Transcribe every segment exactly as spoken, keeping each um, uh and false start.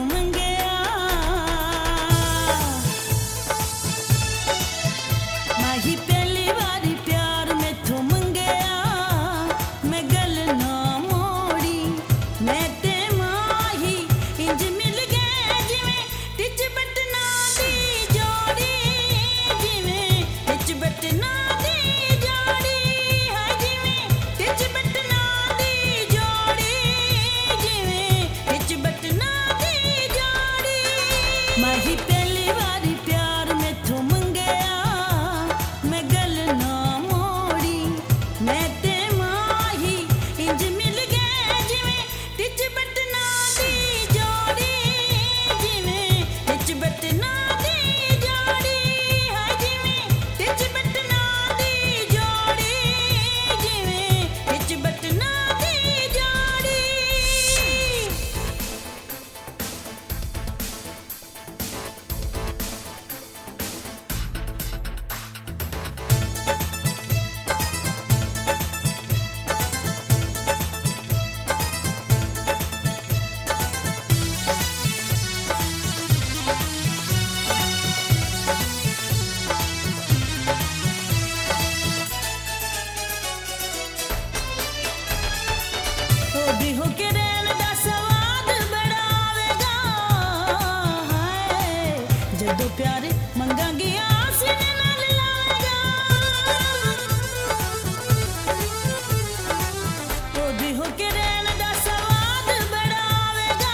मंगया माही पहली बारी प्यार मैथों मंगया मैं गल ना मोड़ी मैं ते माही इंज मिल गए जिवें टिच बटना दी जोड़ी जिवें टिच बटना दी जोड़ी हाय जिवें टिच बटना दी जोड़ी जिवें टिच बटना दी जोड़ी माही पहली बारी प्यार मैथों मंगया मैं गल ना मोड़ी मैं ते माही इंज मिल गए जिवें टिच बटना दी जोड़ी जिवें टिच बटना दी जोड़ी हाय जिवें टिच बटना दी जोड़ी जिवें टिच बटना दी जोड़ी ओदी होके रैन दा स्वाद बढ़ावेगा हाय जदों प्यार मंगांगी सीने नाल लावेगा ओदी होके रैन दा स्वाद बढ़ावेगा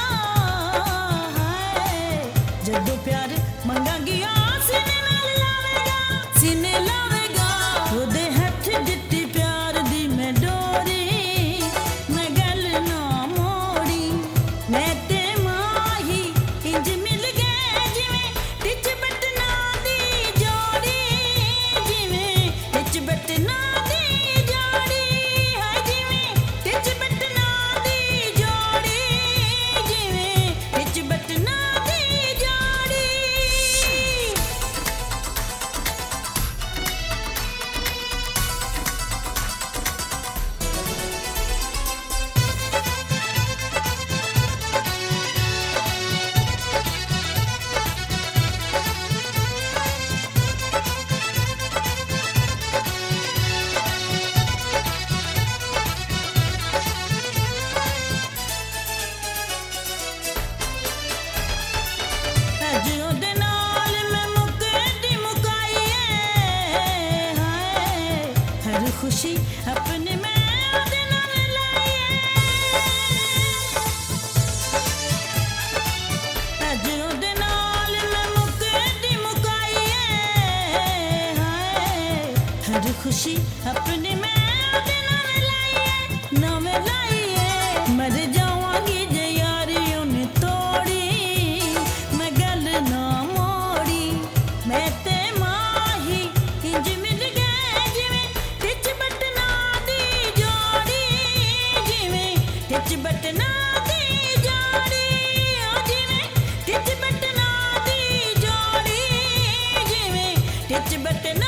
हाय जदों प्यार मंगांगी सीने नाल लावेगा सीने लावेगा ओदे हथ दित्ती प्यार दी मैं डोरी मैं गल ना मोड़ी मैं ते माही इंज मिल गए जिवें टिच बटना दी जोड़ी जिवें टिच बटना दी जोड़ी हाय जिवें टिच बटना दी जोड़ी जिवें टिच बटना दी जोड़ी अज ओदे नाल मैं मुकदी मुकाईए हाय हर खुशी अपने मैं ओदे नाल लाईए अज ओदे नाल मैं मुकदी मुकाईए हाय हर खुशी अपने मैं ओदे नाल लाईए नवें लाईए मर जावांगी जे यारी ओने तोड़ी मैं गल ना मोड़ी मैं ते माही इंज मिल गए जिवें टिच बटना दी जोड़ी जिवें टिच बटना दी जोड़ी ओ जिवें टिच बटना दी जोड़ी जिवें टिच बटना